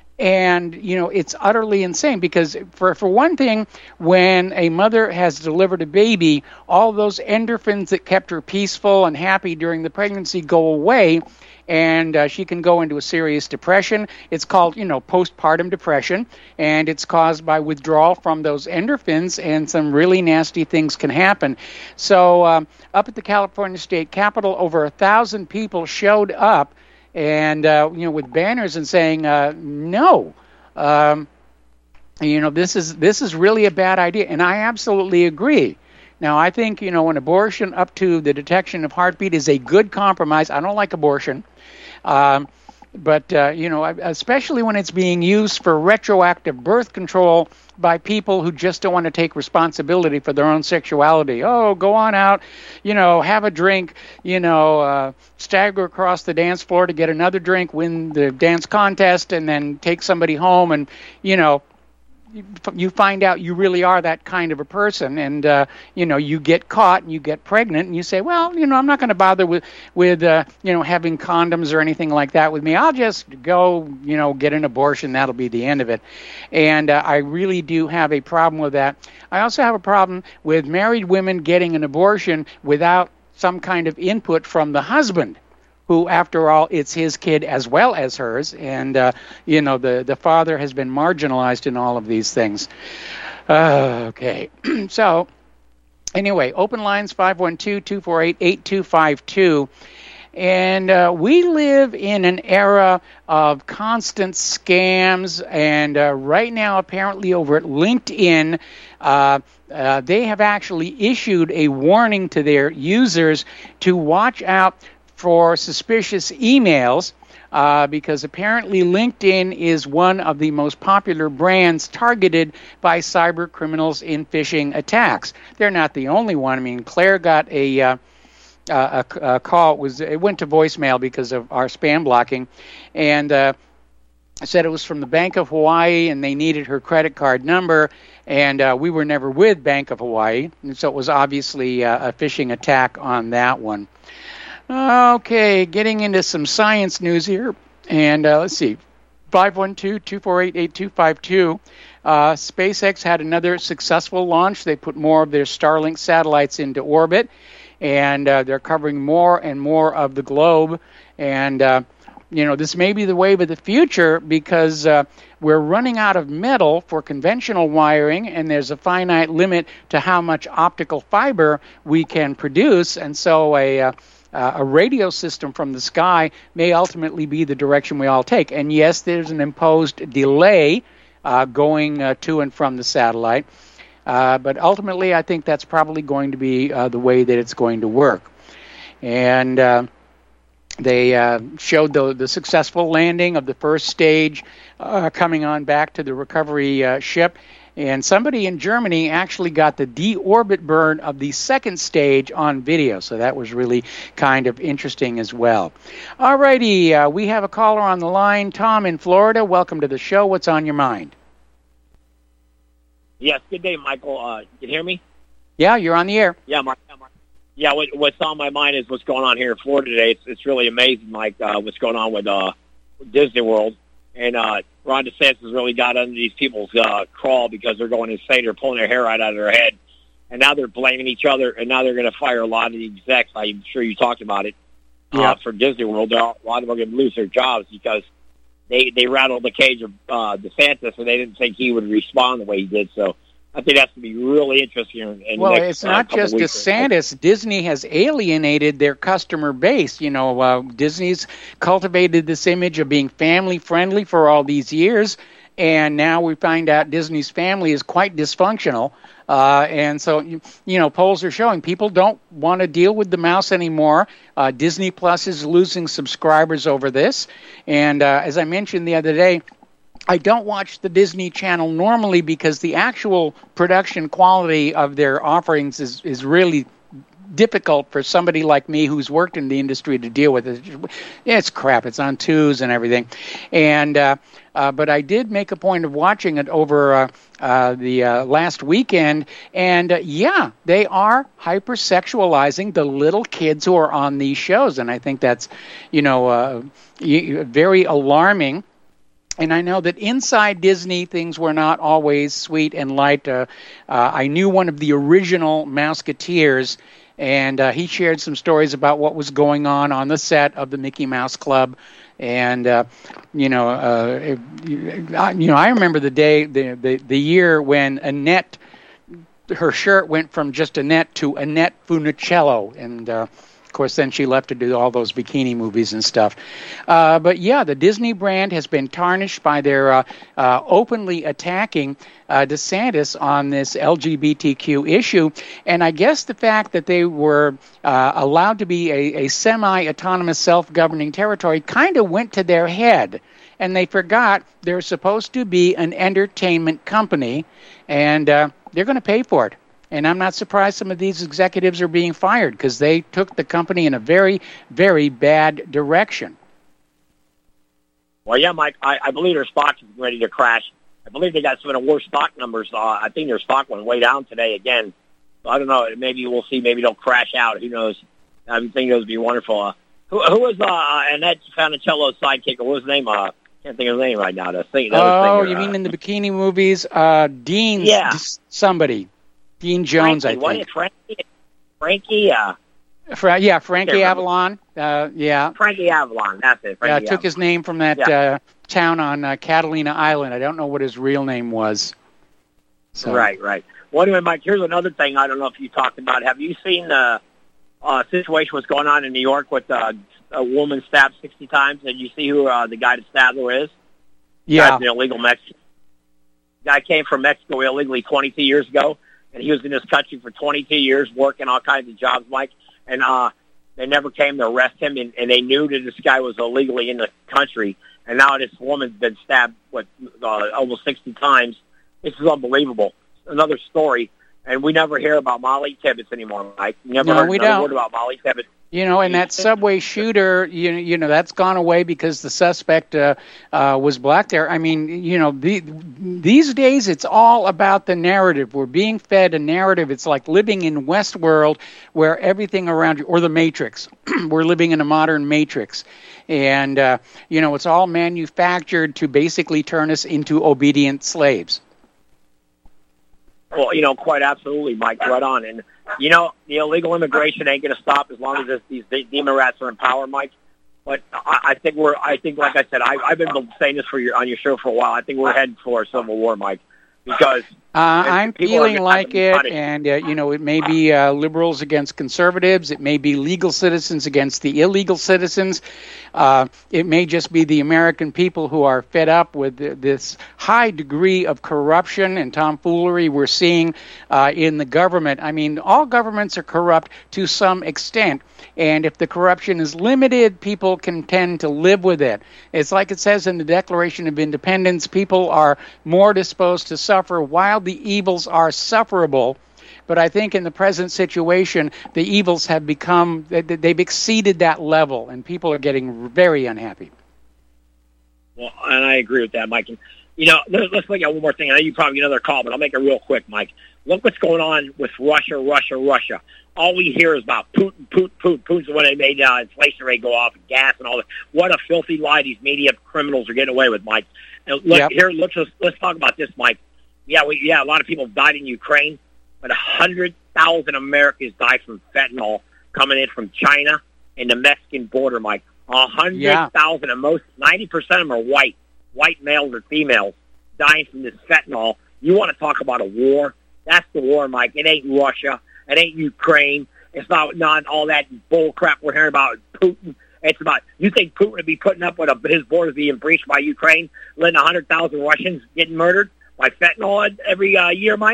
And, you know, it's utterly insane because, for, for one thing, when a mother has delivered a baby, all those endorphins that kept her peaceful and happy during the pregnancy go away, and uh, she can go into a serious depression. It's called, you know, postpartum depression, and it's caused by withdrawal from those endorphins, and some really nasty things can happen. So um, up at the California State Capitol, over a thousand people showed up, and, uh, you know, with banners and saying, uh, no, um, you know, this is this is really a bad idea. And I absolutely agree. Now, I think, you know, an abortion up to the detection of heartbeat is a good compromise. I don't like abortion. Um, but, uh, you know, especially when it's being used for retroactive birth control by people who just don't want to take responsibility for their own sexuality. Oh, go on out, you know, have a drink, you know, uh, stagger across the dance floor to get another drink, win the dance contest, and then take somebody home and, you know, you find out you really are that kind of a person, and uh, you know, you get caught and you get pregnant, and you say, well, you know, I'm not going to bother with with uh, you know, having condoms or anything like that with me. I'll just go, you know, get an abortion. That'll be the end of it. And uh, I really do have a problem with that. I also have a problem with married women getting an abortion without some kind of input from the husband, who, after all, it's his kid as well as hers, and, uh, you know, the, the father has been marginalized in all of these things. Uh, okay, so, anyway, open lines, five one two, two four eight, eight two five two, and uh, we live in an era of constant scams, and uh, right now, apparently, over at LinkedIn, uh, uh, they have actually issued a warning to their users to watch out for suspicious emails, uh, because apparently LinkedIn is one of the most popular brands targeted by cyber criminals in phishing attacks. They're not the only one. I mean, Claire got a uh, a, a call. It was it went to voicemail because of our spam blocking, and uh, said it was from the Bank of Hawaii, and they needed her credit card number. And uh, we were never with Bank of Hawaii, and so it was obviously uh, a phishing attack on that one. Okay, getting into some science news here, and uh, let's see, five one two, two four eight, eight two five two. Uh, SpaceX had another successful launch. They put more of their Starlink satellites into orbit, and uh, they're covering more and more of the globe. And, uh, you know, this may be the wave of the future because uh, we're running out of metal for conventional wiring, and there's a finite limit to how much optical fiber we can produce, and so a... Uh, Uh, a radio system from the sky may ultimately be the direction we all take. And yes, there's an imposed delay uh, going uh, to and from the satellite. Uh, but ultimately, I think that's probably going to be uh, the way that it's going to work. And uh, they uh, showed the, the successful landing of the first stage uh, coming on back to the recovery uh, ship. And somebody in Germany actually got the deorbit burn of the second stage on video. So that was really kind of interesting as well. All righty, uh, we have a caller on the line. Tom in Florida, welcome to the show. What's on your mind? Yes, good day, Michael. Uh, you can hear me? Yeah, you're on the air. Yeah, Mark. Yeah, Mark. Yeah, what, what's on my mind is what's going on here in Florida today. It's, it's really amazing, Mike, uh, what's going on with uh, Disney World. And uh, Ron DeSantis has really got under these people's uh, crawl because they're going insane. They're pulling their hair right out of their head. And now they're blaming each other, and now they're going to fire a lot of the execs. I'm sure you talked about it yeah. uh, for Disney World. They're, a lot of them are going to lose their jobs because they, they rattled the cage of uh, DeSantis, and they didn't think he would respond the way he did. So I think that's going to be really interesting. In, in well, the next, it's not uh, just DeSantis. Disney has alienated their customer base. You know, uh, Disney's cultivated this image of being family-friendly for all these years, and now we find out Disney's family is quite dysfunctional. Uh, and so, you, you know, polls are showing people don't want to deal with the mouse anymore. Uh, Disney Plus is losing subscribers over this. And uh, as I mentioned the other day, I don't watch the Disney Channel normally because the actual production quality of their offerings is, is really difficult for somebody like me who's worked in the industry to deal with it. It's crap. It's on twos and everything. And uh, uh, but I did make a point of watching it over uh, uh, the uh, last weekend. And uh, yeah, they are hypersexualizing the little kids who are on these shows. And I think that's, you know, uh, very alarming. And I know that inside Disney, things were not always sweet and light. Uh, uh, I knew one of the original Mouseketeers, and uh, he shared some stories about what was going on on the set of the Mickey Mouse Club. And, uh, you know, uh, it, you know, I remember the day, the, the, the year when Annette, her shirt went from just Annette to Annette Funicello. And, uh, of course, then she left to do all those bikini movies and stuff. Uh, but, yeah, the Disney brand has been tarnished by their uh, uh, openly attacking uh, DeSantis on this L G B T Q issue. And I guess the fact that they were uh, allowed to be a, a semi-autonomous self-governing territory kind of went to their head. And they forgot they're supposed to be an entertainment company, and uh, they're going to pay for it. And I'm not surprised some of these executives are being fired because they took the company in a very, very bad direction. Well, yeah, Mike, I, I believe their stock is ready to crash. I believe they got some of the worst stock numbers. Uh, I think their stock went way down today again. So I don't know. Maybe we'll see. Maybe they'll crash out. Who knows? I think those would be wonderful. Uh, who, who was uh, Annette Funicello's sidekick? What was his name? I uh, can't think of his name right now. The thing, oh, singer, you uh, mean in the bikini movies? Uh, Dean yeah. somebody. Dean Jones, Frankie, I think. Frankie, Frankie, uh, Fra- yeah, Frankie Avalon. Uh, yeah, Frankie Avalon. That's it. Frankie yeah, Avalon. took his name from that yeah. uh, town on uh, Catalina Island. I don't know what his real name was. So. Right, right. Well, anyway, Mike, here's another thing. I don't know if you talked about. Have you seen the uh, situation what's going on in New York with uh, a woman stabbed sixty times? Did you see who uh, the guy that stabbed her is? Yeah, Guy's an illegal Mexican. Guy came from Mexico illegally twenty-two years ago. And he was in this country for twenty-two years, working all kinds of jobs, Mike. And uh, they never came to arrest him, and, and they knew that this guy was illegally in the country. And now this woman's been stabbed, what, uh, almost sixty times. This is unbelievable. Another story. And we never hear about Molly Tibbetts anymore, Mike. We never no, heard we another don't. word about Molly Tibbetts. You know, and that subway shooter, you, you know, that's gone away because the suspect uh, uh, was black there. I mean, you know, the, these days it's all about the narrative. We're being fed a narrative. It's like living in Westworld where everything around you, or the Matrix. We're living in a modern Matrix. And, uh, you know, it's all manufactured to basically turn us into obedient slaves. Well, you know, quite absolutely, Mike, right on. And, you know, the illegal immigration ain't going to stop as long as this, these de- demon rats are in power, Mike. But I, I think we're, I think, like I said, I, I've been saying this for your, on your show for a while. I think we're heading for a civil war, Mike, because Uh, I'm feeling are like it, punished. and, uh, you know, it may be uh, liberals against conservatives. It may be legal citizens against the illegal citizens. Uh, it may just be the American people who are fed up with th- this high degree of corruption and tomfoolery we're seeing uh, in the government. I mean, all governments are corrupt to some extent, and if the corruption is limited, people can tend to live with it. It's like it says in the Declaration of Independence, people are more disposed to suffer while the evils are sufferable. But I think in the present situation, the evils have become, they've exceeded that level, and people are getting very unhappy. Well, and I agree with that, Mike. And, you know, let's, let's look at one more thing. I know you probably get another call, but I'll make it real quick, Mike. Look what's going on with Russia, Russia, Russia. All we hear is about Putin, Putin, Putin. Putin's the one that made uh, inflation rate go off, and gas and all that. What a filthy lie these media criminals are getting away with, Mike. And look, Yep. here, let's just, let's talk about this, Mike. Yeah, we, yeah, a lot of people died in Ukraine, but one hundred thousand Americans died from fentanyl coming in from China and the Mexican border, Mike. one hundred thousand, yeah. And most, ninety percent of them are white, white males or females, dying from this fentanyl. You want to talk about a war? That's the war, Mike. It ain't Russia. It ain't Ukraine. It's not, not all that bull crap we're hearing about Putin. It's about, you think Putin would be putting up with a, his borders being breached by Ukraine, letting one hundred thousand Russians getting murdered by fentanyl every uh, year, Mike?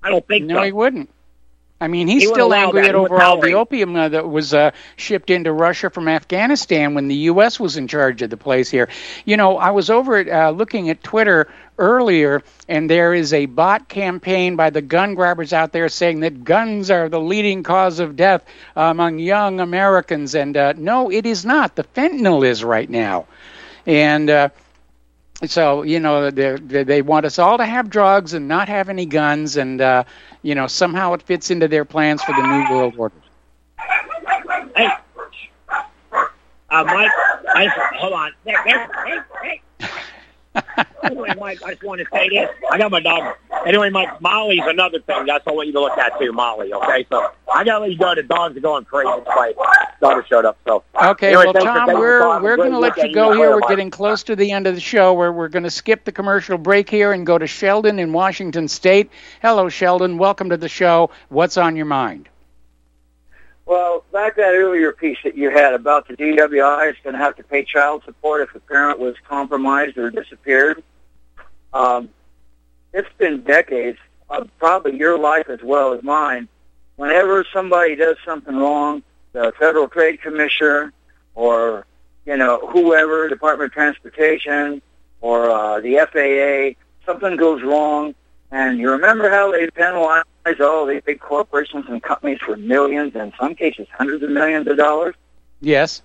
I don't think no, so. No, he wouldn't. I mean, he's he still angry at over all the tolerate. opium uh, that was uh, shipped into Russia from Afghanistan when the U S was in charge of the place here. You know, I was over at, uh, looking at Twitter earlier, and there is a bot campaign by the gun grabbers out there saying that guns are the leading cause of death among young Americans. And uh, no, it is not. The fentanyl is right now. And uh, so, you know, they, they want us all to have drugs and not have any guns, and, uh, you know, somehow it fits into their plans for the New World Order. Hey, uh, Mike, I just, hold on. There, there, hey, hey. Anyway, Mike, I just want to say this. I got my dog. Anyway, Mike, Molly's another thing. That's what I want you to look at, too, Molly, okay? So I got to let you go. The dogs are going crazy. My daughter showed up, so. Okay, anyway, well, Tom, we're, we're going to let you go here. We're getting close to the end of the show. We're, we're going to skip the commercial break here and go to Sheldon in Washington State. Hello, Sheldon. Welcome to the show. What's on your mind? Well, back that earlier piece that you had about the D W I is going to have to pay child support if a parent was compromised or disappeared. Um, it's been decades, uh, probably your life as well as mine. Whenever somebody does something wrong, the Federal Trade Commissioner or, you know, whoever, Department of Transportation or uh, the F A A, something goes wrong, and you remember how they penalize all these big corporations and companies for millions, in some cases hundreds of millions of dollars? Yes.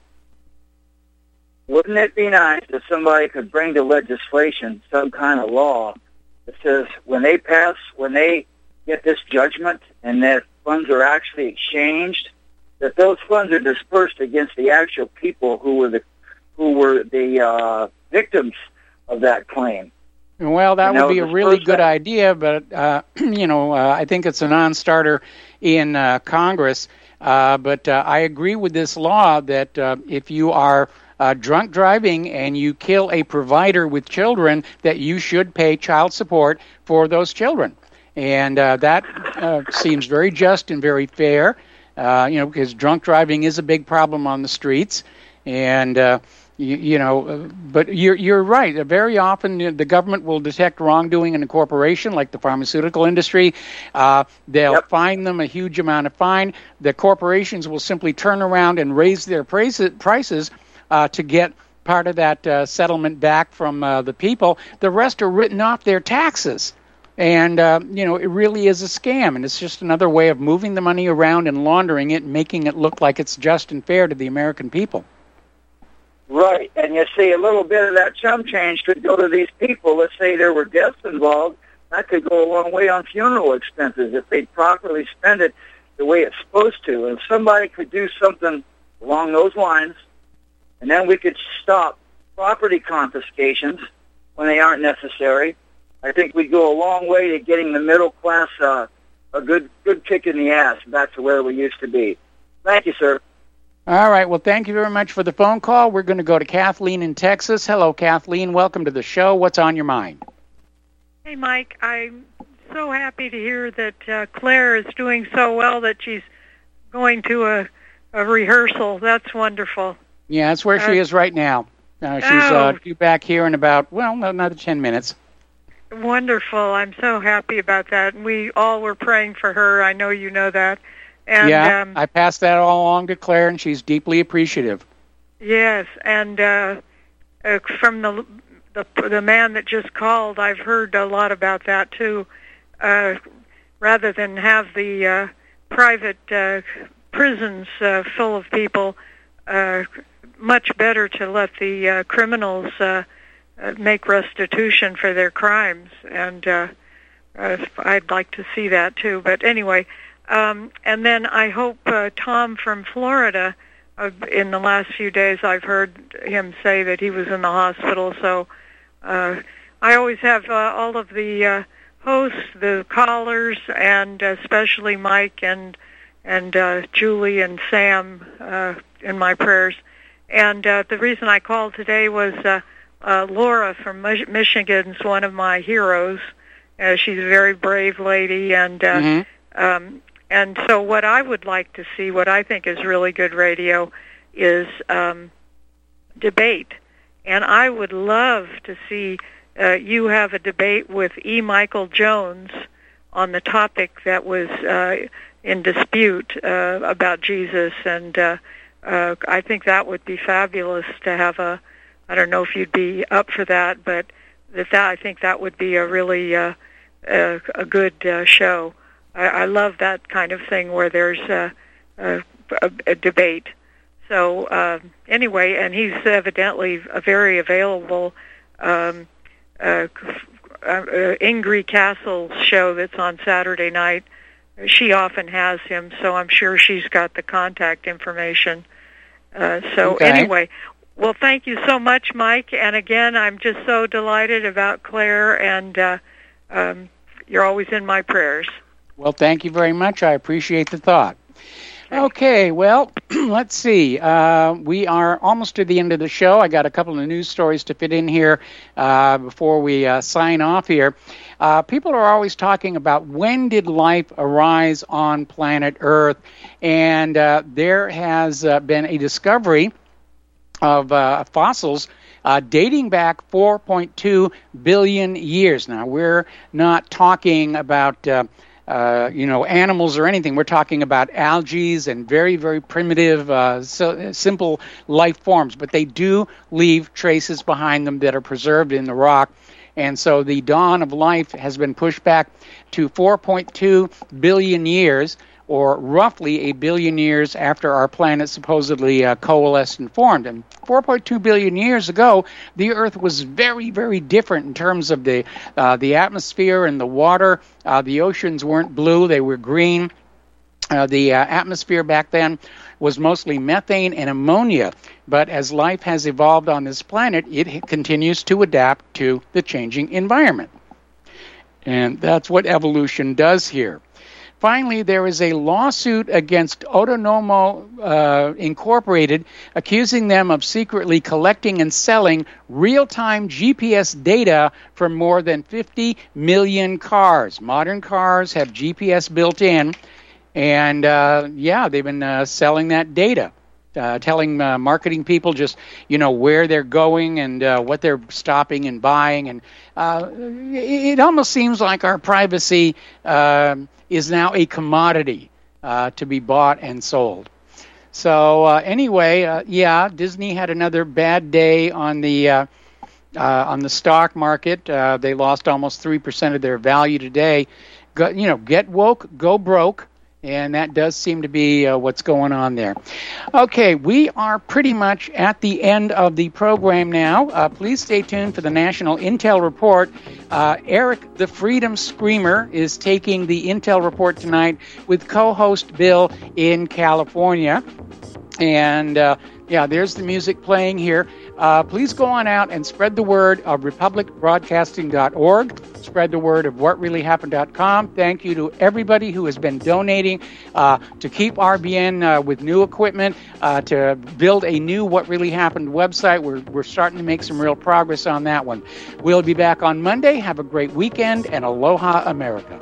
Wouldn't it be nice if somebody could bring to legislation some kind of law that says when they pass, when they get this judgment and that funds are actually exchanged, that those funds are dispersed against the actual people who were the who were the uh, victims of that claim? Well, that you know, would be a really good that. idea, but, uh, you know, uh, I think it's a non-starter in uh, Congress. Uh, but uh, I agree with this law that uh, if you are uh, drunk driving and you kill a provider with children, that you should pay child support for those children. And uh, that uh, seems very just and very fair, uh, you know, because drunk driving is a big problem on the streets. And... Uh, You, you know, but you're you're right. Very often the government will detect wrongdoing in a corporation like the pharmaceutical industry. Uh, they'll yep. fine them a huge amount of fine. The corporations will simply turn around and raise their prices, prices uh, to get part of that uh, settlement back from uh, the people. The rest are written off their taxes. And, uh, you know, it really is a scam, and it's just another way of moving the money around and laundering it and making it look like it's just and fair to the American people. Right, and you see a little bit of that chump change could go to these people. Let's say there were deaths involved. That could go a long way on funeral expenses if they properly spend it the way it's supposed to. And somebody could do something along those lines, and then we could stop property confiscations when they aren't necessary. I think we'd go a long way to getting the middle class uh, a good good kick in the ass back to where we used to be. Thank you, sir. All right. Well, thank you very much for the phone call. We're going to go to Kathleen in Texas. Hello, Kathleen. Welcome to the show. What's on your mind? Hey, Mike. I'm so happy to hear that uh, Claire is doing so well that she's going to a, a rehearsal. That's wonderful. Yeah, that's where uh, she is right now. Uh, she's oh. uh, due back here in about, well, another ten minutes. Wonderful. I'm so happy about that. We all were praying for her. I know you know that. And, yeah, um, I passed that all along to Claire, and she's deeply appreciative. Yes, and uh, uh, from the, the the man that just called, I've heard a lot about that too. Uh, rather than have the uh, private uh, prisons uh, full of people, uh, much better to let the uh, criminals uh, uh, make restitution for their crimes. And uh, uh, I'd like to see that too. But anyway. Um, and then I hope uh, Tom from Florida, uh, in the last few days I've heard him say that he was in the hospital. So uh, I always have uh, all of the uh, hosts, the callers, and especially Mike and and uh, Julie and Sam uh, in my prayers. And uh, the reason I called today was uh, uh, Laura from Mich- Michigan is one of my heroes. Uh, she's a very brave lady, and uh, mm-hmm. um, And so what I would like to see, what I think is really good radio, is um, debate. And I would love to see uh, you have a debate with E. Michael Jones on the topic that was uh, in dispute uh, about Jesus, and uh, uh, I think that would be fabulous to have a. I don't know if you'd be up for that, but that, that I think that would be a really uh, a, a good uh, show. I, I love that kind of thing where there's a, a, a debate. So uh, anyway, and he's evidently a very available. Um, uh, uh, Ingrid Castle's show that's on Saturday night. She often has him, so I'm sure she's got the contact information. Uh, so okay. Anyway. Well, thank you so much, Mike. And again, I'm just so delighted about Claire, and uh, um, you're always in my prayers. Well, thank you very much. I appreciate the thought. Okay, well, let's see. Uh, we are almost to the end of the show. I got a couple of news stories to fit in here uh, before we uh, sign off here. Uh, people are always talking about when did life arise on planet Earth, and uh, there has uh, been a discovery of uh, fossils uh, dating back four point two billion years. Now, we're not talking about, uh, uh, you know, animals or anything. We're talking about algae and very, very primitive, uh, so, simple life forms. But they do leave traces behind them that are preserved in the rock. And so the dawn of life has been pushed back to four point two billion years, or roughly a billion years after our planet supposedly uh, coalesced and formed. And four point two billion years ago, the Earth was very, very different in terms of the uh, the atmosphere and the water. Uh, the oceans weren't blue, they were green. Uh, the uh, atmosphere back then was mostly methane and ammonia. But as life has evolved on this planet, it continues to adapt to the changing environment. And that's what evolution does here. Finally, there is a lawsuit against Autonomo uh, Incorporated, accusing them of secretly collecting and selling real-time G P S data from more than fifty million cars. Modern cars have G P S built in, and uh, yeah, they've been uh, selling that data. Uh, telling uh, marketing people just, you know, where they're going and uh, what they're stopping and buying. And uh, it, it almost seems like our privacy uh, is now a commodity uh, to be bought and sold. So uh, anyway, uh, yeah, Disney had another bad day on the uh, uh, on the stock market. Uh, they lost almost three percent of their value today. Go, you know, get woke, go broke. And that does seem to be uh, what's going on there. Okay, we are pretty much at the end of the program now. Uh, please stay tuned for the National Intel Report. Uh, Eric the Freedom Screamer is taking the Intel Report tonight with co-host Bill in California. And, uh, yeah, there's the music playing here. Uh, please go on out and spread the word of republic broadcasting dot org. Spread the word of what really happened dot com. Thank you to everybody who has been donating uh, to keep R B N uh, with new equipment, uh, to build a new What Really Happened website. We're, we're starting to make some real progress on that one. We'll be back on Monday. Have a great weekend, and aloha, America.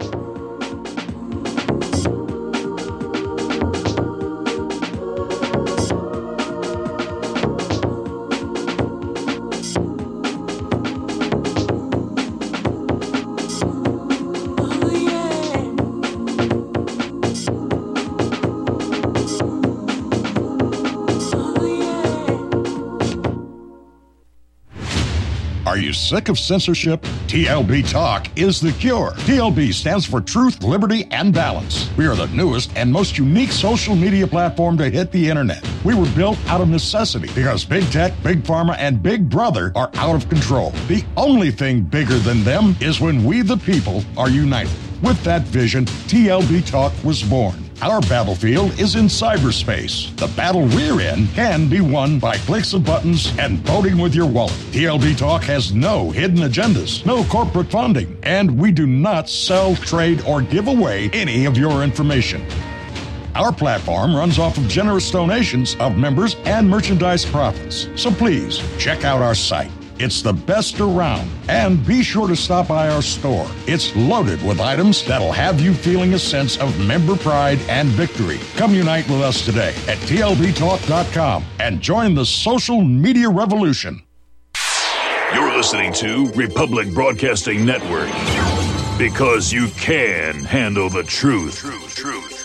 Are you sick of censorship? T L B Talk is the cure. T L B stands for Truth, Liberty, and Balance. We are the newest and most unique social media platform to hit the internet. We were built out of necessity because big tech, big pharma, and big brother are out of control. The only thing bigger than them is when we the people are united. With that vision, T L B Talk was born. Our battlefield is in cyberspace. The battle we're in can be won by clicks of buttons and voting with your wallet. T L B Talk has no hidden agendas, no corporate funding, and we do not sell, trade, or give away any of your information. Our platform runs off of generous donations of members and merchandise profits. So please, check out our site. It's the best around. And be sure to stop by our store. It's loaded with items that'll have you feeling a sense of member pride and victory. Come unite with us today at T L B talk dot com and join the social media revolution. You're listening to Republic Broadcasting Network. Because you can handle the truth. Truth, truth.